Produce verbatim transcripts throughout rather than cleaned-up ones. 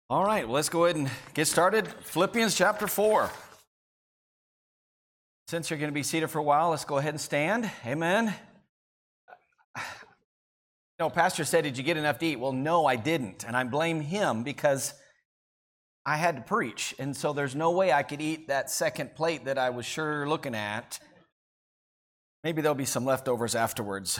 All right, well, let's go ahead and get started. Philippians chapter four. Since you're going to be seated for a while, let's go ahead and stand. Amen. You know, Pastor said, did you get enough to eat? Well, no, I didn't. And I blame him because I had to preach. And so there's no way I could eat that second plate that I was sure looking at. Maybe there'll be some leftovers afterwards.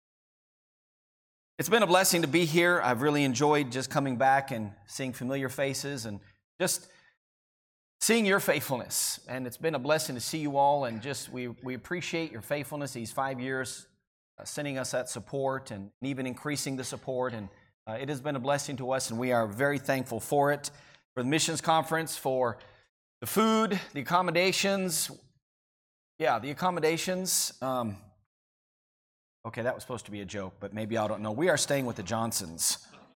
It's been a blessing to be here. I've really enjoyed just coming back and seeing familiar faces and just seeing your faithfulness. And it's been a blessing to see you all, and just we, we appreciate your faithfulness these five years, uh, sending us that support and even increasing the support. And uh, it has been a blessing to us, and we are very thankful for it. For the missions conference, for the food, the accommodations. Yeah, the accommodations. Um, Okay, that was supposed to be a joke, but maybe I don't know. We are staying with the Johnsons.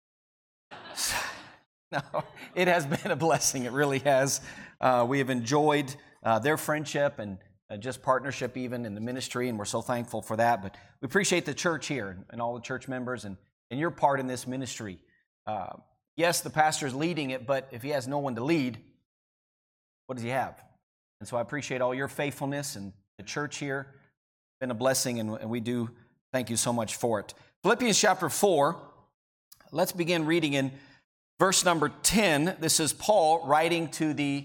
No, it has been a blessing. It really has. Uh, we have enjoyed uh, their friendship and uh, just partnership even in the ministry, and we're so thankful for that. But we appreciate the church here and all the church members and, and your part in this ministry. Uh, yes, the pastor is leading it, but if he has no one to lead, what does he have? And so I appreciate all your faithfulness and the church here. It's been a blessing, and, and we do thank you so much for it. Philippians chapter four, let's begin reading in verse number ten. This is Paul writing to the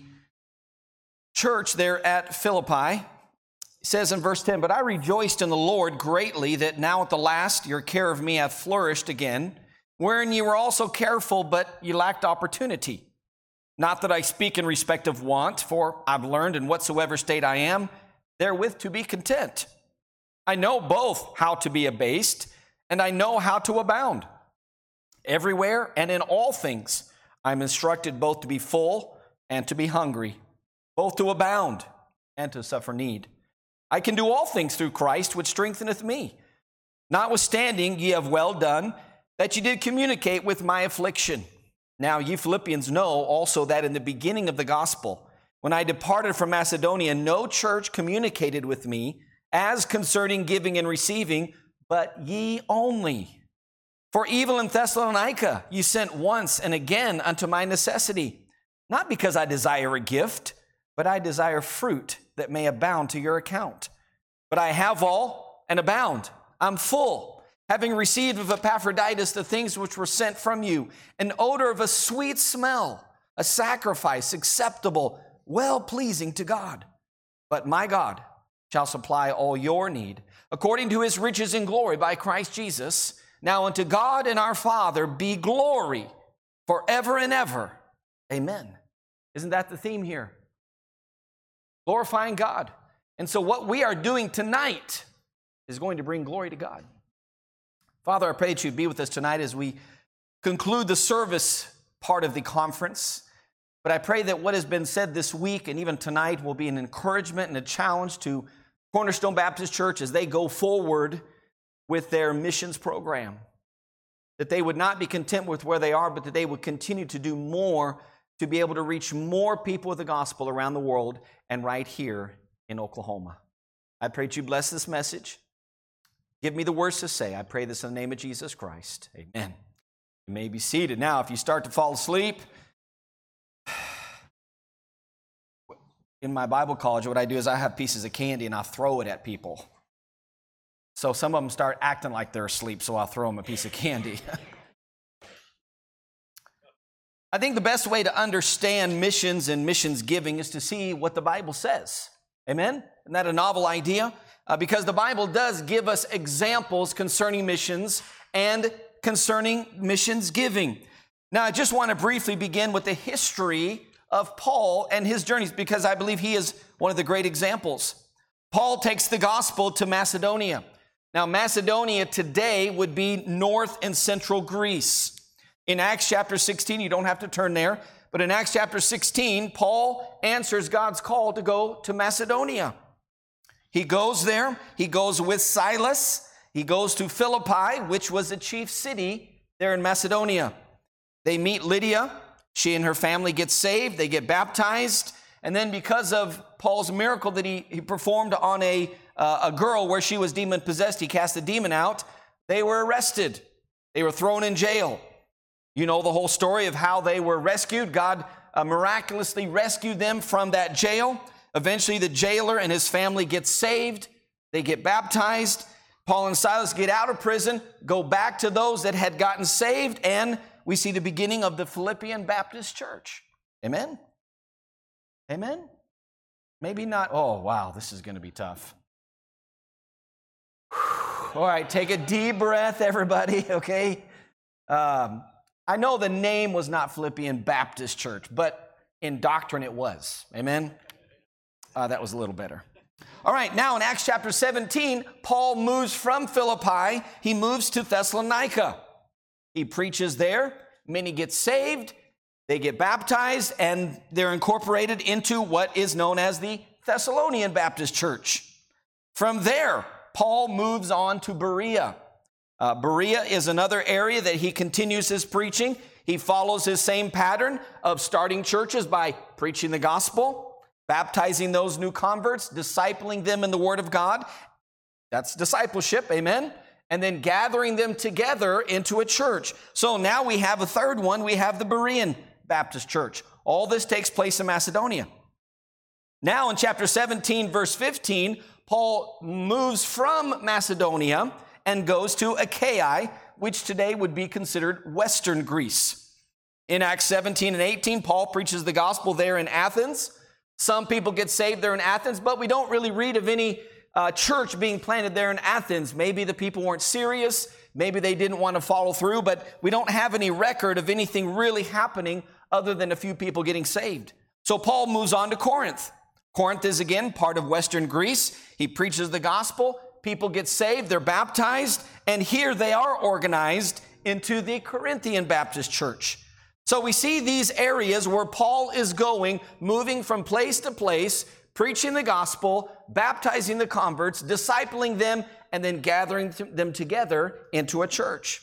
church there at Philippi. He says in verse ten, "But I rejoiced in the Lord greatly that now at the last your care of me hath flourished again, wherein ye were also careful, but ye lacked opportunity. Not that I speak in respect of want, for I've learned in whatsoever state I am, therewith to be content. I know both how to be abased, and I know how to abound. Everywhere and in all things I am instructed both to be full and to be hungry, both to abound and to suffer need. I can do all things through Christ, which strengtheneth me. Notwithstanding, ye have well done, that ye did communicate with my affliction. Now ye Philippians know also that in the beginning of the gospel, when I departed from Macedonia, no church communicated with me as concerning giving and receiving, but ye only. For even in Thessalonica ye sent once and again unto my necessity, not because I desire a gift, but I desire fruit that may abound to your account. But I have all and abound. I'm full, having received of Epaphroditus the things which were sent from you, an odor of a sweet smell, a sacrifice acceptable, well-pleasing to God. But my God shall supply all your need, according to his riches in glory by Christ Jesus. Now unto God and our Father be glory forever and ever. Amen." Isn't that the theme here? Glorifying God. And so what we are doing tonight is going to bring glory to God. Father, I pray that you be with us tonight as we conclude the service part of the conference. But I pray that what has been said this week and even tonight will be an encouragement and a challenge to Cornerstone Baptist Church as they go forward with their missions program. That they would not be content with where they are, but that they would continue to do more to be able to reach more people with the gospel around the world and right here in Oklahoma. I pray that you bless this message. Give me the words to say. I pray this in the name of Jesus Christ. Amen. You may be seated. Now, if you start to fall asleep, in my Bible college, what I do is I have pieces of candy and I throw it at people. So some of them start acting like they're asleep, so I'll throw them a piece of candy. I think the best way to understand missions and missions giving is to see what the Bible says. Amen? Isn't that a novel idea? Uh, because the Bible does give us examples concerning missions and concerning missions giving. Now, I just want to briefly begin with the history of Paul and his journeys, because I believe he is one of the great examples. Paul takes the gospel to Macedonia. Now, Macedonia today would be north and central Greece. In Acts chapter sixteen, you don't have to turn there, but in Acts chapter sixteen, Paul answers God's call to go to Macedonia. He goes there. He goes with Silas. He goes to Philippi, which was the chief city there in Macedonia. They meet Lydia. She and her family get saved. They get baptized. And then because of Paul's miracle that he, he performed on a, uh, a girl where she was demon-possessed, he cast the demon out, they were arrested. They were thrown in jail. You know the whole story of how they were rescued. God uh, miraculously rescued them from that jail. Eventually, the jailer and his family get saved. They get baptized. Paul and Silas get out of prison, go back to those that had gotten saved, and we see the beginning of the Philippian Baptist Church. Amen? Amen? Maybe not. Oh, wow, this is going to be tough. All right, take a deep breath, everybody, okay? Um, I know the name was not Philippian Baptist Church, but in doctrine it was. Amen? Uh, that was a little better. All right, now in Acts chapter seventeen, Paul moves from Philippi. He moves to Thessalonica. He preaches there. Many get saved. They get baptized, and they're incorporated into what is known as the Thessalonian Baptist Church. From there, Paul moves on to Berea. Uh, Berea is another area that he continues his preaching. He follows his same pattern of starting churches by preaching the gospel, baptizing those new converts, discipling them in the Word of God. That's discipleship, amen? And then gathering them together into a church. So now we have a third one. We have the Berean Baptist Church. All this takes place in Macedonia. Now in chapter seventeen, verse fifteen, Paul moves from Macedonia and goes to Achaia, which today would be considered Western Greece. In Acts seventeen and eighteen, Paul preaches the gospel there in Athens. Some people get saved there in Athens, but we don't really read of any uh, church being planted there in Athens. Maybe the people weren't serious. Maybe they didn't want to follow through, but we don't have any record of anything really happening other than a few people getting saved. So Paul moves on to Corinth. Corinth is, again, part of Western Greece. He preaches the gospel. People get saved. They're baptized. And here they are organized into the Corinthian Baptist Church. So we see these areas where Paul is going, moving from place to place, preaching the gospel, baptizing the converts, discipling them, and then gathering them together into a church.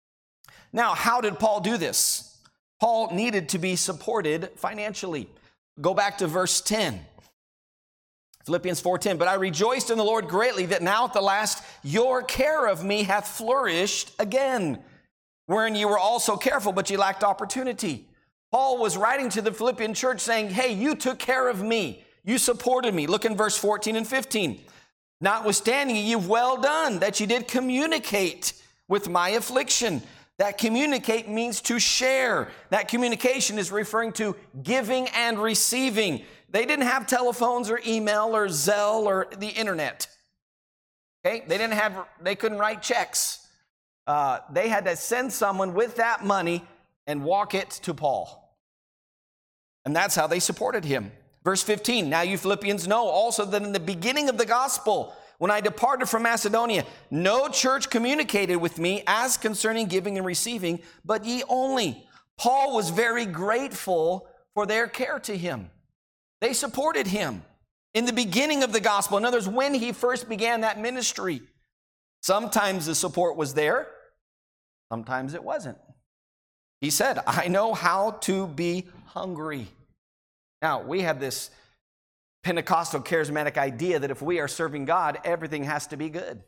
Now, how did Paul do this? Paul needed to be supported financially. Go back to verse ten. Philippians four ten, but I rejoiced in the Lord greatly that now at the last your care of me hath flourished again, wherein you were also careful, but you lacked opportunity. Paul was writing to the Philippian church saying, hey, you took care of me. You supported me. Look in verse fourteen and fifteen. Notwithstanding, you've well done that you did communicate with my affliction. That communicate means to share. That communication is referring to giving and receiving. They didn't have telephones or email or Zelle or the internet. Okay, they didn't have. They couldn't write checks. Uh, they had to send someone with that money and walk it to Paul. And that's how they supported him. Verse fifteen, now you Philippians know also that in the beginning of the gospel, when I departed from Macedonia, no church communicated with me as concerning giving and receiving, but ye only. Paul was very grateful for their care to him. They supported him in the beginning of the gospel. In other words, when he first began that ministry. Sometimes the support was there. Sometimes it wasn't. He said, I know how to be hungry. Now, we have this Pentecostal charismatic idea that if we are serving God, everything has to be good.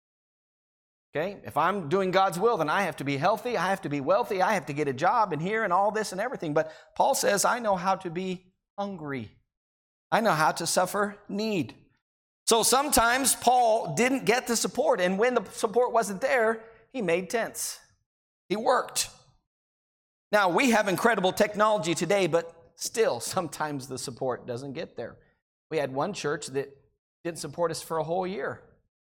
Okay? If I'm doing God's will, then I have to be healthy, I have to be wealthy, I have to get a job and here and all this and everything. But Paul says, I know how to be hungry. I know how to suffer need. So sometimes Paul didn't get the support, and when the support wasn't there, he made tents. He worked. Now, we have incredible technology today, but still, sometimes the support doesn't get there. We had one church that didn't support us for a whole year.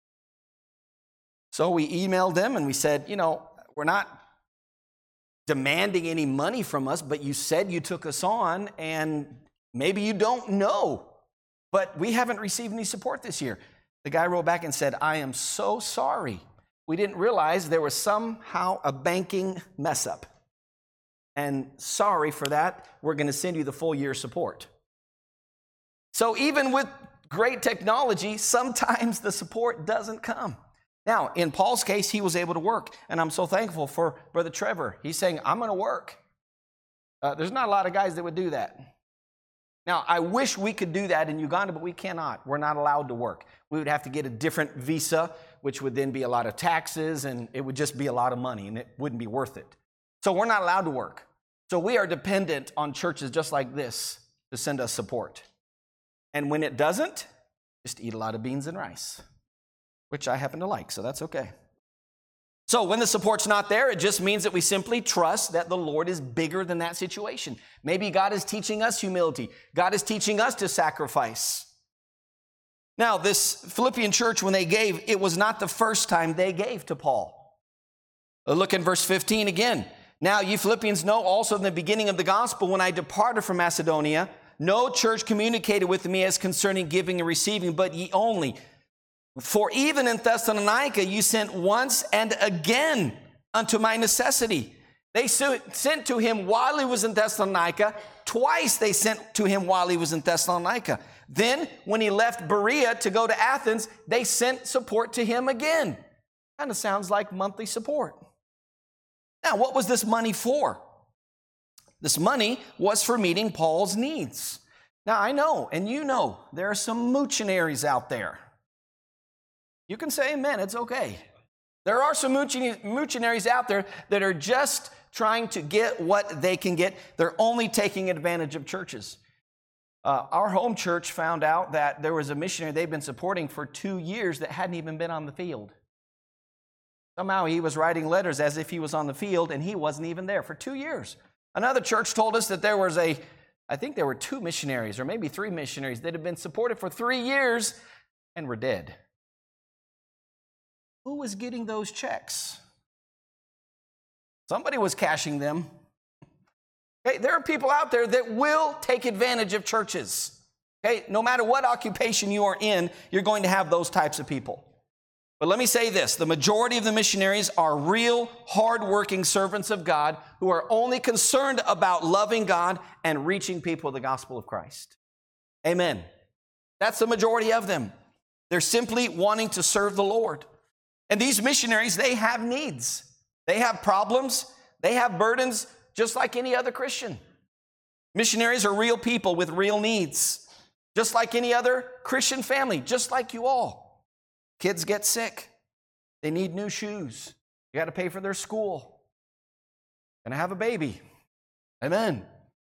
So we emailed them and we said, you know, we're not demanding any money from us, but you said you took us on, and maybe you don't know, but we haven't received any support this year. The guy wrote back and said, I am so sorry. We didn't realize there was somehow a banking mess up. And sorry for that. We're going to send you the full year support. So even with great technology, sometimes the support doesn't come. Now, in Paul's case, he was able to work. And I'm so thankful for Brother Trevor. He's saying, I'm going to work. Uh, there's not a lot of guys that would do that. Now, I wish we could do that in Uganda, but we cannot. We're not allowed to work. We would have to get a different visa, which would then be a lot of taxes, and it would just be a lot of money, and it wouldn't be worth it. So we're not allowed to work. So we are dependent on churches just like this to send us support. And when it doesn't, just eat a lot of beans and rice, which I happen to like, so that's okay. So when the support's not there, it just means that we simply trust that the Lord is bigger than that situation. Maybe God is teaching us humility. God is teaching us to sacrifice. Now, this Philippian church, when they gave, it was not the first time they gave to Paul. Look in verse fifteen again. Now, you Philippians know also in the beginning of the gospel, when I departed from Macedonia, no church communicated with me as concerning giving and receiving, but ye only. For even in Thessalonica you sent once and again unto my necessity. They sent to him while he was in Thessalonica. Twice they sent to him while he was in Thessalonica. Then when he left Berea to go to Athens, they sent support to him again. Kind of sounds like monthly support. Now, what was this money for? This money was for meeting Paul's needs. Now, I know, and you know, there are some moochinaries out there. You can say amen, it's okay. There are some moochinaries out there that are just trying to get what they can get. They're only taking advantage of churches. Uh, our home church found out that there was a missionary they've been supporting for two years that hadn't even been on the field. Somehow he was writing letters as if he was on the field, and he wasn't even there for two years. Another church told us that there was a, I think there were two missionaries or maybe three missionaries that had been supported for three years and were dead. Who was getting those checks? Somebody was cashing them. Okay, there are people out there that will take advantage of churches. Okay, no matter what occupation you are in, you're going to have those types of people. But let me say this, the majority of the missionaries are real, hard-working servants of God who are only concerned about loving God and reaching people with the gospel of Christ. Amen. That's the majority of them. They're simply wanting to serve the Lord. And these missionaries, they have needs. They have problems. They have burdens just like any other Christian. Missionaries are real people with real needs, just like any other Christian family, just like you all. Kids get sick. They need new shoes. You got to pay for their school. Gonna have a baby. Amen.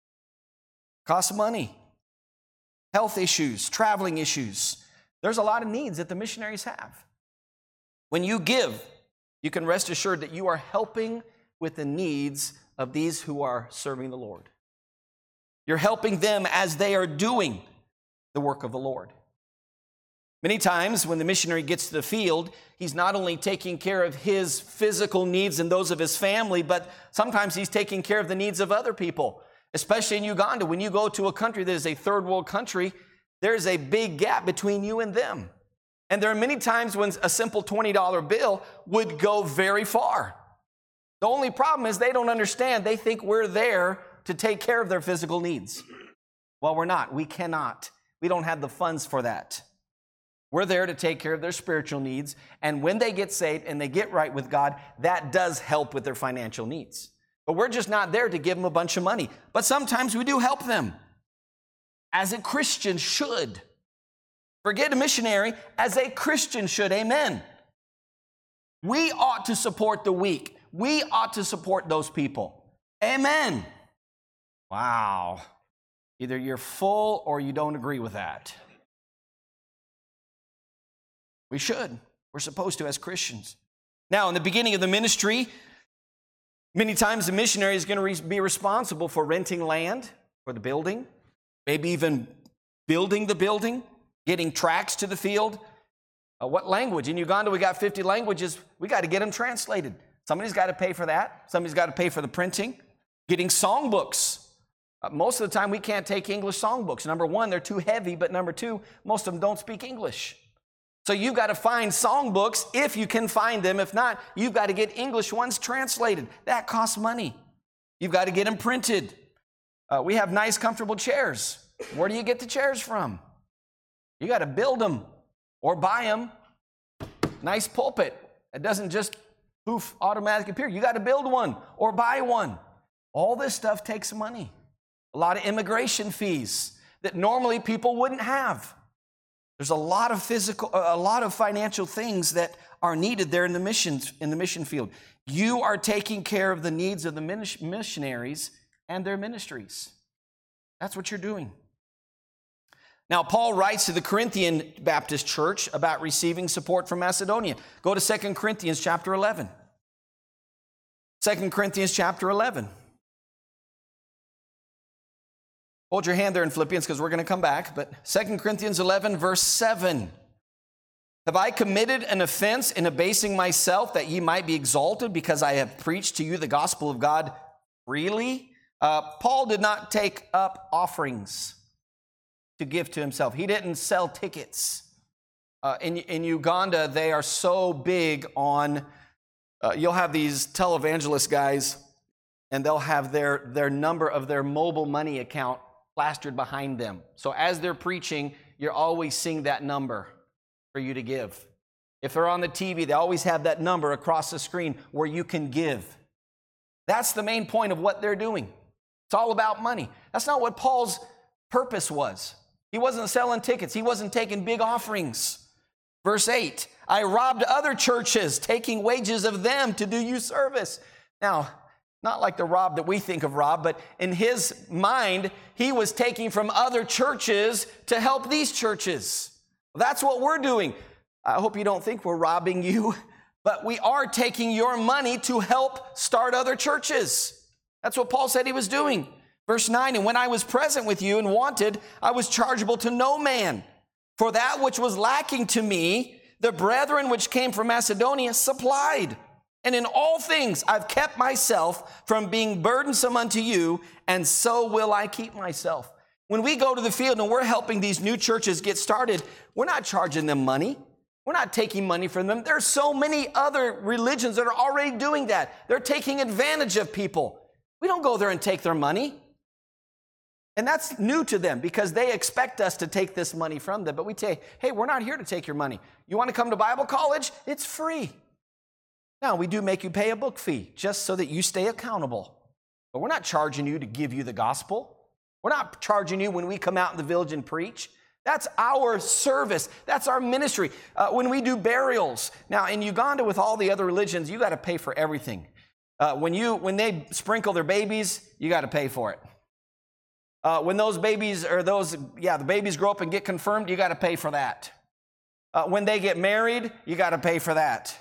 Costs money. Health issues, traveling issues. There's a lot of needs that the missionaries have. When you give, you can rest assured that you are helping with the needs of these who are serving the Lord. You're helping them as they are doing the work of the Lord. Many times when the missionary gets to the field, he's not only taking care of his physical needs and those of his family, but sometimes he's taking care of the needs of other people, especially in Uganda. When you go to a country that is a third world country, there's a big gap between you and them. And there are many times when a simple twenty dollar bill would go very far. The only problem is they don't understand. They think we're there to take care of their physical needs. Well, we're not. We cannot. We don't have the funds for that. We're there to take care of their spiritual needs. And when they get saved and they get right with God, that does help with their financial needs. But we're just not there to give them a bunch of money. But sometimes we do help them, as a Christian should. Forget a missionary, as a Christian should, amen. We ought to support the weak. We ought to support those people. Amen. Wow. Either you're full or you don't agree with that. We should. We're supposed to as Christians. Now, in the beginning of the ministry, many times the missionary is going to be responsible for renting land for the building, maybe even building the building, getting tracts to the field. Uh, what language? In Uganda, we got fifty languages. We got to get them translated. Somebody's got to pay for that. Somebody's got to pay for the printing. Getting songbooks. Uh, most of the time, we can't take English songbooks. Number one, they're too heavy, but number two, most of them don't speak English. So you've got to find songbooks if you can find them. If not, you've got to get English ones translated. That costs money. You've got to get them printed. Uh, we have nice, comfortable chairs. Where do you get the chairs from? You got to build them or buy them. Nice pulpit. It doesn't just poof, automatically appear. You got to build one or buy one. All this stuff takes money. A lot of immigration fees that normally people wouldn't have. There's a lot of physical, a lot of financial things that are needed there in the missions, in the mission field. You are taking care of the needs of the missionaries and their ministries. That's what you're doing. Now, Paul writes to the Corinthian Baptist Church about receiving support from Macedonia. Go to Second Corinthians chapter eleven. Second Corinthians chapter eleven. Hold your hand there in Philippians because we're going to come back. But Second Corinthians eleven, verse seven. Have I committed an offense in abasing myself that ye might be exalted because I have preached to you the gospel of God freely? Uh, Paul did not take up offerings to give to himself. He didn't sell tickets. Uh, in, in Uganda, they are so big on, uh, you'll have these televangelist guys, and they'll have their, their number of their mobile money account plastered behind them. So as they're preaching, you're always seeing that number for you to give. If they're on the T V, they always have that number across the screen where you can give. That's the main point of what they're doing. It's all about money. That's not what Paul's purpose was. He wasn't selling tickets. He wasn't taking big offerings. Verse eight, I robbed other churches, taking wages of them to do you service. Now, not like the rob that we think of rob, but in his mind, he was taking from other churches to help these churches. That's what we're doing. I hope you don't think we're robbing you, but we are taking your money to help start other churches. That's what Paul said he was doing. Verse nine, and when I was present with you and wanted, I was chargeable to no man. For that which was lacking to me, the brethren which came from Macedonia supplied. And in all things I've kept myself from being burdensome unto you, and so will I keep myself. When we go to the field and we're helping these new churches get started, we're not charging them money. We're not taking money from them. There's so many other religions that are already doing that. They're taking advantage of people. We don't go there and take their money. And that's new to them because they expect us to take this money from them. But we say, hey, we're not here to take your money. You want to come to Bible college? It's free. Now, we do make you pay a book fee just so that you stay accountable. But we're not charging you to give you the gospel. We're not charging you when we come out in the village and preach. That's our service. That's our ministry. Uh, when we do burials. Now, in Uganda, with all the other religions, you got to pay for everything. Uh, when you when they sprinkle their babies, you got to pay for it. Uh, when those babies, or those, yeah, the babies grow up and get confirmed, you got to pay for that. Uh, when they get married, you got to pay for that.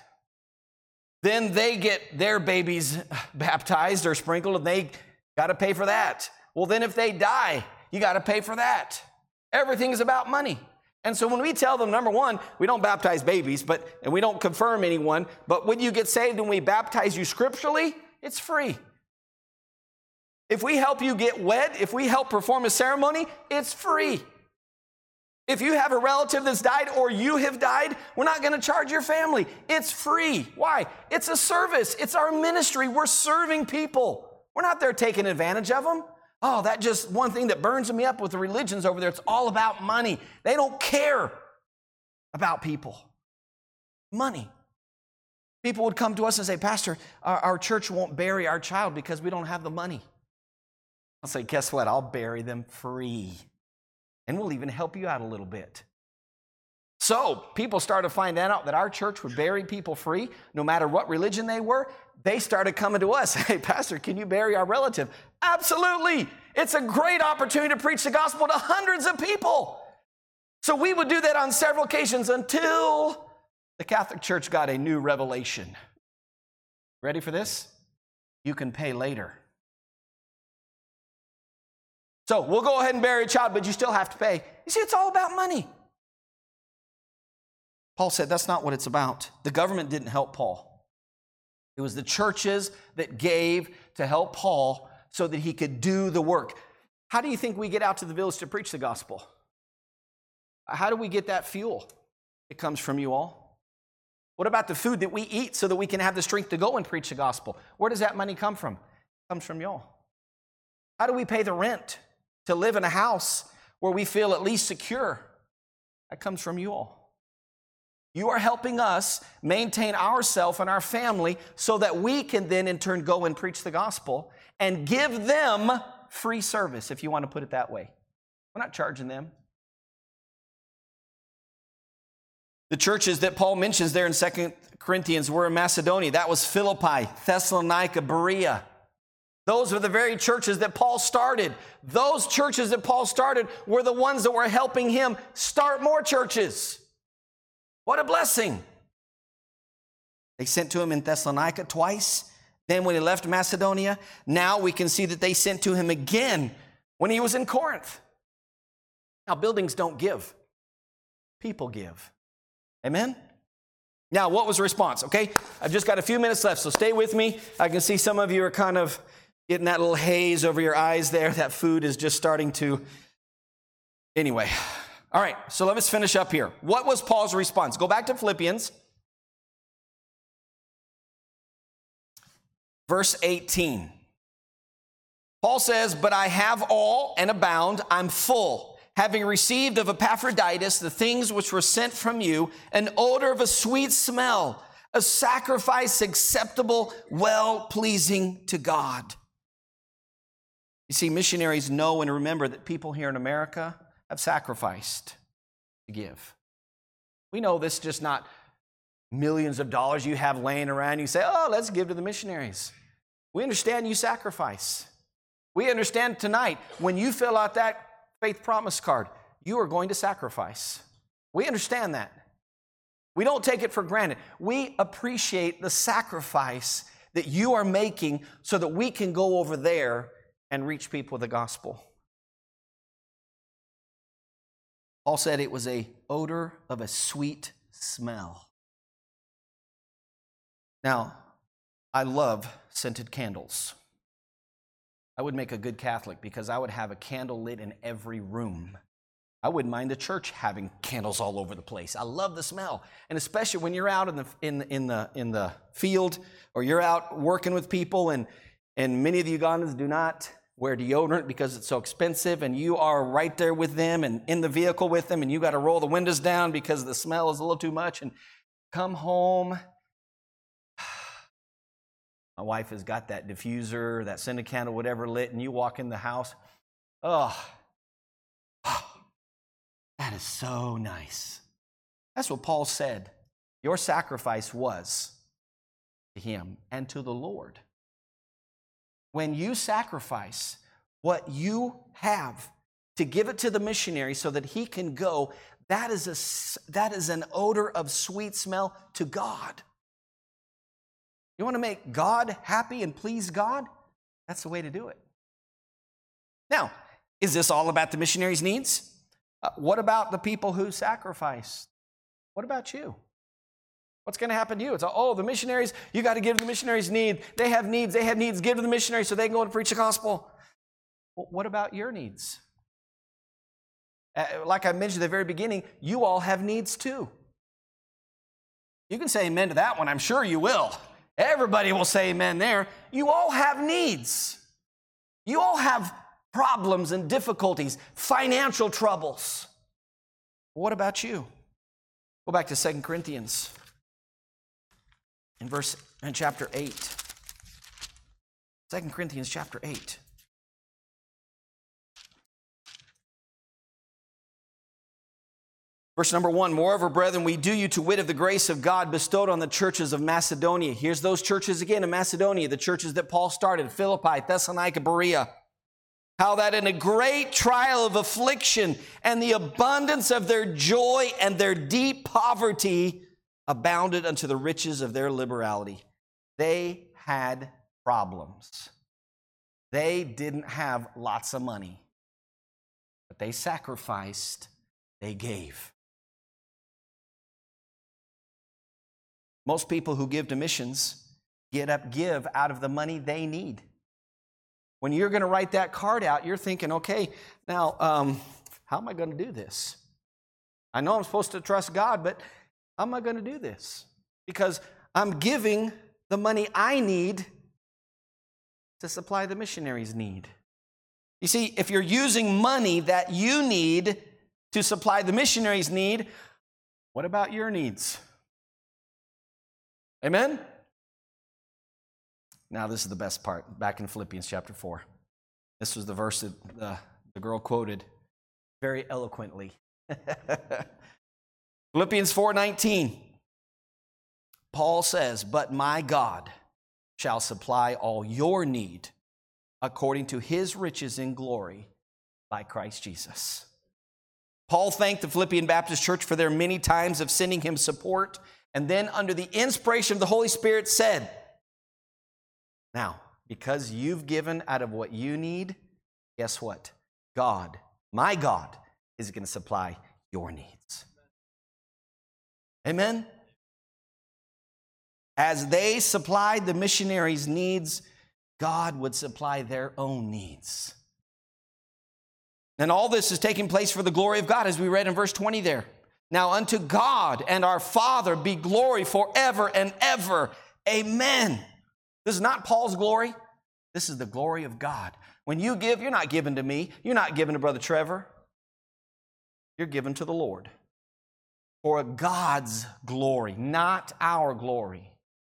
Then they get their babies baptized or sprinkled, and they got to pay for that. Well, then if they die, you got to pay for that. Everything is about money. And so when we tell them, number one, we don't baptize babies, but and we don't confirm anyone, but when you get saved and we baptize you scripturally, it's free. If we help you get wed, if we help perform a ceremony, it's free. If you have a relative that's died or you have died, we're not going to charge your family. It's free. Why? It's a service. It's our ministry. We're serving people. We're not there taking advantage of them. Oh, that just one thing that burns me up with the religions over there. It's all about money. They don't care about people. Money. People would come to us and say, Pastor, our, our church won't bury our child because we don't have the money. I'll say, guess what? I'll bury them free. And we'll even help you out a little bit. So people started finding out that our church would bury people free, no matter what religion they were. They started coming to us. Hey, Pastor, can you bury our relative? Absolutely. It's a great opportunity to preach the gospel to hundreds of people. So we would do that on several occasions until the Catholic Church got a new revelation. Ready for this? You can pay later. So we'll go ahead and bury a child, but you still have to pay. You see, it's all about money. Paul said that's not what it's about. The government didn't help Paul. It was the churches that gave to help Paul so that he could do the work. How do you think we get out to the village to preach the gospel? How do we get that fuel? It comes from you all. What about the food that we eat so that we can have the strength to go and preach the gospel? Where does that money come from? It comes from y'all. How do we pay the rent to live in a house where we feel at least secure? That comes from you all. You are helping us maintain ourselves and our family so that we can then in turn go and preach the gospel and give them free service, if you want to put it that way. We're not charging them. The churches that Paul mentions there in Second Corinthians were in Macedonia. That was Philippi, Thessalonica, Berea. Those were the very churches that Paul started. Those churches that Paul started were the ones that were helping him start more churches. What a blessing. They sent to him in Thessalonica twice. Then when he left Macedonia, now we can see that they sent to him again when he was in Corinth. Now, buildings don't give. People give. Amen? Now, what was the response? Okay, I've just got a few minutes left, so stay with me. I can see some of you are kind of getting that little haze over your eyes there. That food is just starting to... Anyway, all right, so let's finish up here. What was Paul's response? Go back to Philippians. Verse eighteen. Paul says, "But I have all and abound, I'm full, having received of Epaphroditus the things which were sent from you, an odor of a sweet smell, a sacrifice acceptable, well-pleasing to God." You see, missionaries know and remember that people here in America have sacrificed to give. We know this is just not millions of dollars you have laying around. You say, "Oh, let's give to the missionaries." We understand you sacrifice. We understand tonight when you fill out that faith promise card, you are going to sacrifice. We understand that. We don't take it for granted. We appreciate the sacrifice that you are making so that we can go over there and reach people with the gospel. Paul said it was an odor of a sweet smell. Now, I love scented candles. I would make a good Catholic because I would have a candle lit in every room. I wouldn't mind the church having candles all over the place. I love the smell. And especially when you're out in the in, in the in the field or you're out working with people, and, and many of the Ugandans do not wear deodorant because it's so expensive, and you are right there with them and in the vehicle with them, and you got to roll the windows down because the smell is a little too much, and come home. My wife has got that diffuser, that scented candle, whatever lit, and you walk in the house. Oh, oh, that is so nice. That's what Paul said. Your sacrifice was to him and to the Lord. When you sacrifice what you have to give it to the missionary so that he can go, that is a, that is an odor of sweet smell to God. You want to make God happy and please God? That's the way to do it. Now, is this all about the missionaries' needs? Uh, what about the people who sacrifice? What about you? What's going to happen to you? It's, oh, the missionaries, you got to give the missionaries need. They have needs. They have needs. Give to the missionaries so they can go and preach the gospel. Well, what about your needs? Uh, like I mentioned at the very beginning, you all have needs too. You can say amen to that one. I'm sure you will. Everybody will say amen there. You all have needs. You all have problems and difficulties, financial troubles. What about you? Go back to Second Corinthians in verse in chapter eight. Second Corinthians chapter eight. Verse number one, "Moreover, brethren, we do you to wit of the grace of God bestowed on the churches of Macedonia." Here's those churches again in Macedonia, the churches that Paul started, Philippi, Thessalonica, Berea. "How that in a great trial of affliction and the abundance of their joy and their deep poverty abounded unto the riches of their liberality." They had problems. They didn't have lots of money, but they sacrificed, they gave. Most people who give to missions get up, give out of the money they need. When you're going to write that card out, you're thinking, okay, now, um, how am I going to do this? I know I'm supposed to trust God, but how am I going to do this? Because I'm giving the money I need to supply the missionary's need. You see, if you're using money that you need to supply the missionary's need, what about your needs? Amen? Now, this is the best part. Back in Philippians chapter four. This was the verse that the, the girl quoted very eloquently. Philippians four nineteen. Paul says, "But my God shall supply all your need according to his riches in glory by Christ Jesus." Paul thanked the Philippian Baptist Church for their many times of sending him support, and then under the inspiration of the Holy Spirit said, "Now, because you've given out of what you need, guess what? God, my God, is going to supply your needs." Amen? As they supplied the missionaries' needs, God would supply their own needs. And all this is taking place for the glory of God, as we read in verse twenty there. "Now unto God and our Father be glory forever and ever. Amen." This is not Paul's glory. This is the glory of God. When you give, you're not giving to me. You're not giving to Brother Trevor. You're giving to the Lord. For God's glory, not our glory.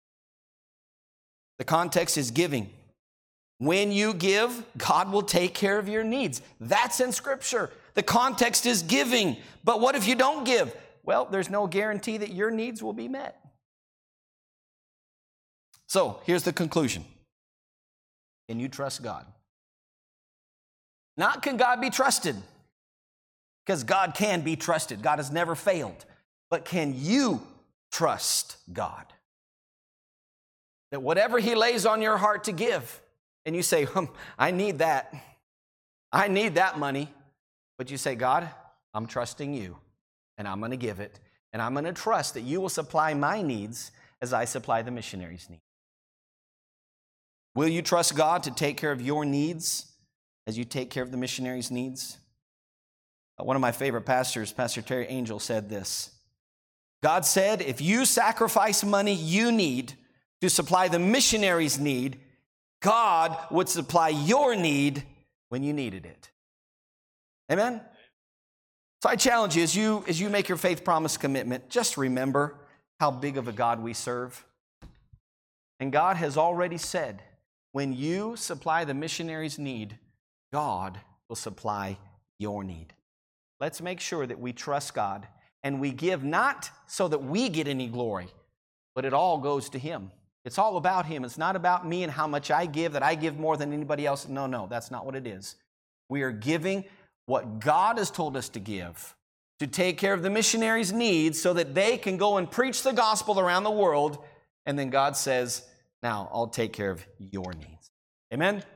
The context is giving. When you give, God will take care of your needs. That's in Scripture. The context is giving. But what if you don't give? Well, there's no guarantee that your needs will be met. So, here's the conclusion. Can you trust God? Not can God be trusted, because God can be trusted. God has never failed. But can you trust God? That whatever he lays on your heart to give, and you say, hmm, I need that. I need that money. But you say, God, I'm trusting you, and I'm going to give it. And I'm going to trust that you will supply my needs as I supply the missionaries' needs. Will you trust God to take care of your needs as you take care of the missionaries' needs? One of my favorite pastors, Pastor Terry Angel, said this. God said, if you sacrifice money you need to supply the missionaries' need, God would supply your need when you needed it. Amen? So I challenge you, as you, as you make your faith promise commitment, just remember how big of a God we serve. And God has already said, when you supply the missionaries' need, God will supply your need. Let's make sure that we trust God and we give not so that we get any glory, but it all goes to him. It's all about him. It's not about me and how much I give, that I give more than anybody else. No, no, that's not what it is. We are giving what God has told us to give to take care of the missionaries' needs so that they can go and preach the gospel around the world. And then God says, now I'll take care of your needs. Amen?